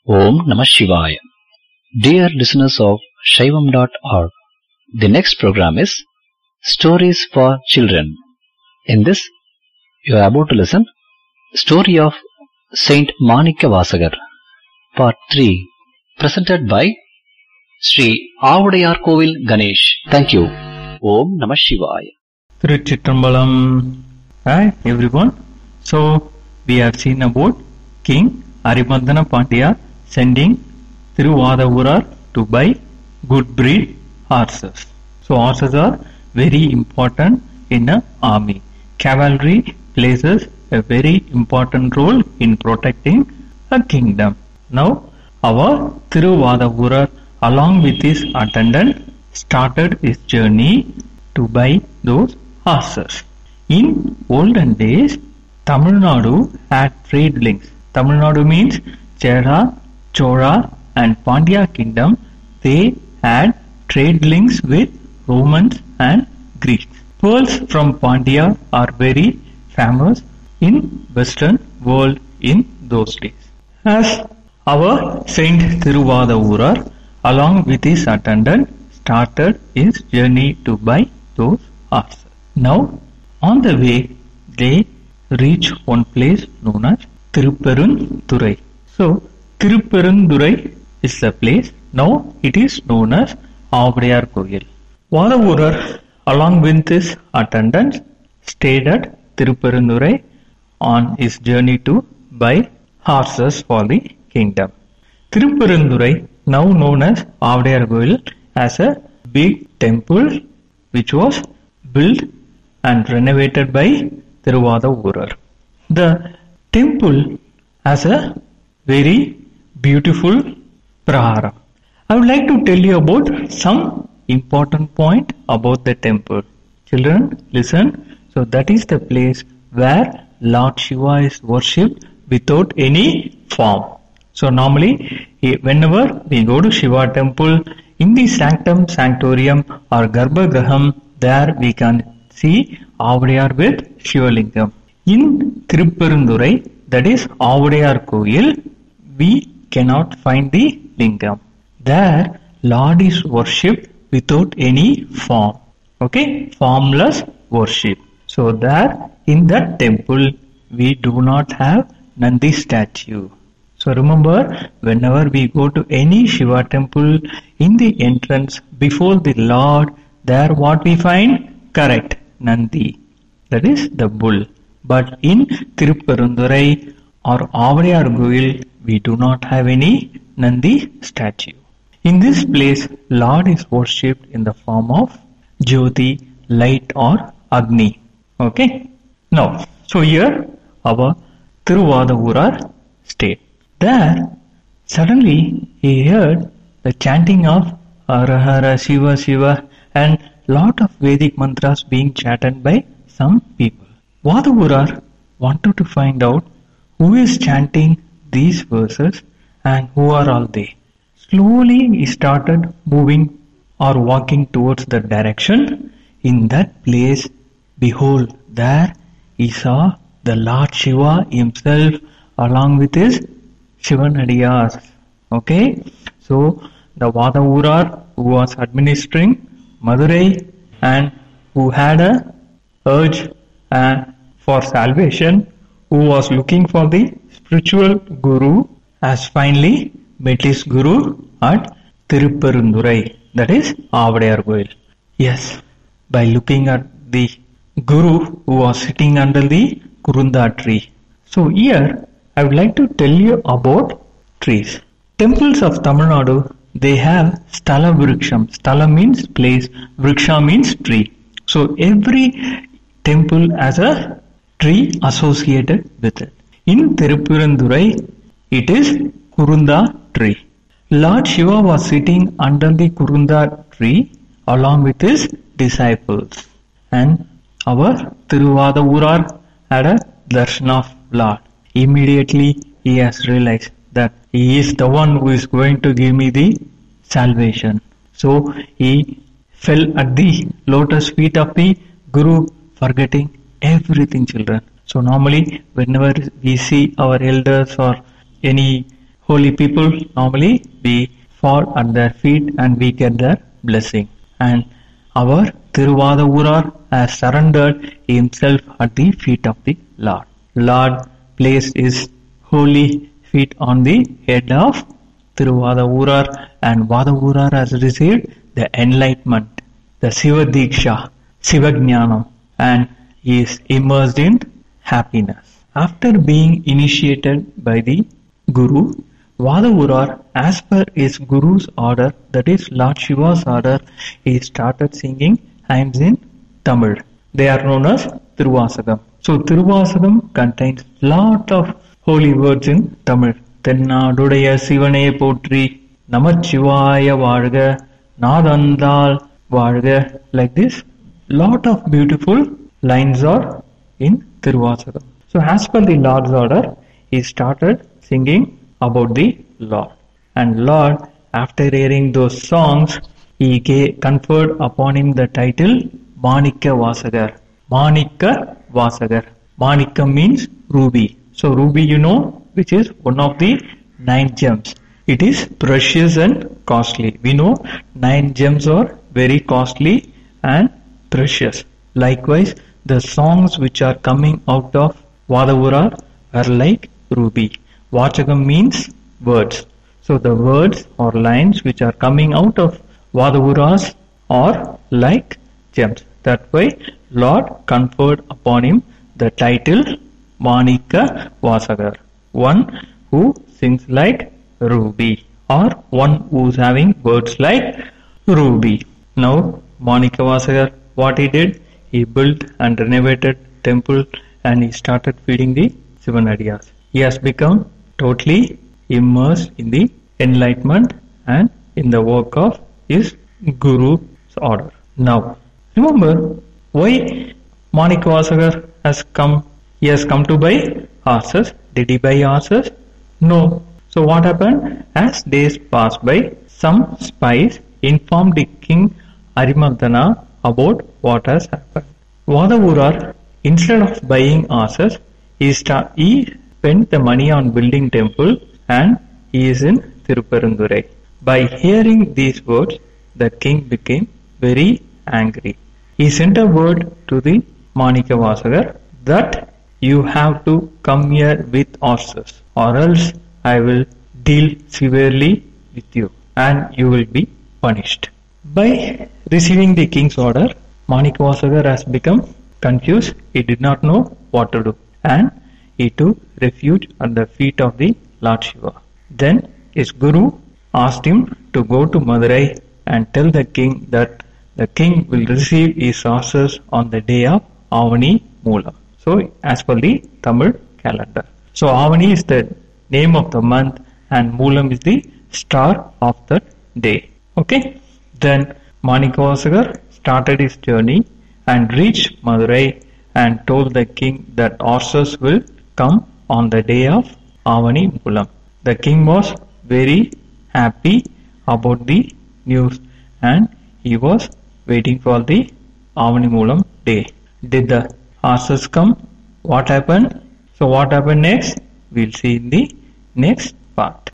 Om Namah Shivaya. Dear listeners of Shaivam.org, the next program is Stories for Children. In this, you are about to listen Story of Saint Manikya Vasagar, Part 3, presented by Sri Avudayar Kovil Ganesh. Thank you. Om Namah Shivaya. Tiruchitrambalam. Hi everyone. So we have seen about King Aribandana Pandya sending Tiruvadavurar to buy good breed horses. So horses are very important in an army. Cavalry plays a very important role in protecting a kingdom. Now our Tiruvadavurar along with his attendant started his journey to buy those horses. In olden days, Tamil Nadu had trade links. Tamil Nadu means Chera, Chola and Pandya kingdom. They had trade links with Romans and Greeks. Pearls from Pandya are very famous in Western world in those days. As our Saint Tiruvadavurar along with his attendant started his journey to buy those horses. Now on the way they reach one place known as Tirupperundurai. So Tirupperundurai is the place. Now it is known as Avudayar Kovil. Vadavurar along with his attendants stayed at Tirupperundurai on his journey to buy horses for the kingdom. Tirupperundurai, now known as Avudayar Kovil, has a big temple which was built and renovated by Tiruvadavurar. The temple has a very beautiful prahara. I would like to tell you about some important point about the temple. Children, listen. So that is the place where Lord Shiva is worshipped without any form. So normally whenever we go to Shiva temple, in the sanctum sanctorium or Garbhagraham, there we can see Avudayar with Shivalingam. In Tirupperundurai, that is Avudayar Kovil, we cannot find the lingam. There Lord is worshipped without any form. Okay, formless worship. So there in that temple we do not have Nandi statue. So remember, whenever we go to any Shiva temple, in the entrance before the Lord, there what we find? Correct, Nandi. That is the bull. But in Tirupperundurai or Avudayar Kovil, we do not have any Nandi statue. In this place, Lord is worshipped in the form of Jyoti, light or Agni. Okay? Now, so here our Tiruvadavurar stayed. There, suddenly he heard the chanting of Hara Hara Shiva Shiva and lot of Vedic mantras being chanted by some people. Vadavurar wanted to find out who is chanting these verses and who are all they. Slowly he started moving or walking towards the direction. In that place, behold, there he saw the Lord Shiva himself along with his Shivanadiyas. Okay, so the Vadavurar who was administering Madurai and who had a urge for salvation, who was looking for the spiritual guru, has finally met his guru at Tirupperundurai, that is Avudayar Kovil. Yes, by looking at the guru who was sitting under the Kurunda tree. So here I would like to tell you about trees. Temples of Tamil Nadu, they have Sthala Vriksham. Sthala means place, Vriksha means tree. So every temple has a tree associated with it. In Tirupperundurai, it is Kurunda tree. Lord Shiva was sitting under the Kurunda tree along with his disciples. And our Tiruvadavurar had a darshan of Lord. Immediately he has realized that he is the one who is going to give me the salvation. So he fell at the lotus feet of the Guru, forgetting everything, children. So normally whenever we see our elders or any holy people, normally we fall at their feet and we get their blessing. And our Tiruvadavurar has surrendered himself at the feet of the Lord. Lord placed his holy feet on the head of Tiruvadavurar, and Vadavurar has received the enlightenment, the Siva Diksha, Siva Jnanam, and he is immersed in happiness. After being initiated by the Guru, Vadavurar, as per his Guru's order, that is Lord Shiva's order, he started singing hymns in Tamil. They are known as Tiruvasagam. So Tiruvasagam contains lot of holy words in Tamil. Tennadudaya Sivane Potri, Namachivaya Varga, Nadandal Varga, like this. Lot of beautiful lines are in Tiruvasagam. So as per the Lord's order, he started singing about the Lord. And Lord, after hearing those songs, he conferred upon him the title Manikya Vasagar. Manikya Vasagar. Manikya means ruby. So ruby, you know, which is one of the 9 gems. It is precious and costly. We know 9 gems are very costly and precious. Likewise, the songs which are coming out of Vadavurar are like ruby. Vachagam means words. So the words or lines which are coming out of Vadavuras are like gems. That way, Lord conferred upon him the title Manikya Vasagar, one who sings like ruby, or one who is having words like ruby. Now, Manikya Vasagar, what he did? He built and renovated temple and he started feeding the Sivanadiyas. He has become totally immersed in the enlightenment and in the work of his Guru's order. Now, remember why Manikya Vasagar has come? He has come to buy horses. Did he buy horses? No. So what happened? As days passed by, some spies informed the king Arimardana about what has happened. Vadavurar, instead of buying horses, he spent the money on building temple, and he is in Tiruparandurai. By hearing these words, the king became very angry. He sent a word to the Manikya Vasagar that you have to come here with horses, or else I will deal severely with you and you will be punished. By receiving the king's order, Manikya Vasagar has become confused. He did not know what to do, and he took refuge at the feet of the Lord Shiva. Then his Guru asked him to go to Madurai and tell the king that the king will receive his horses on the day of Avani Moolam. So, as per the Tamil calendar. So, Avani is the name of the month and Moolam is the star of the day. Okay. Then Manikya Vasagar started his journey and reached Madurai and told the king that horses will come on the day of Avani Moolam. The king was very happy about the news and he was waiting for the Avani Moolam day. Did the horses come? What happened? So what happened next? We'll see in the next part.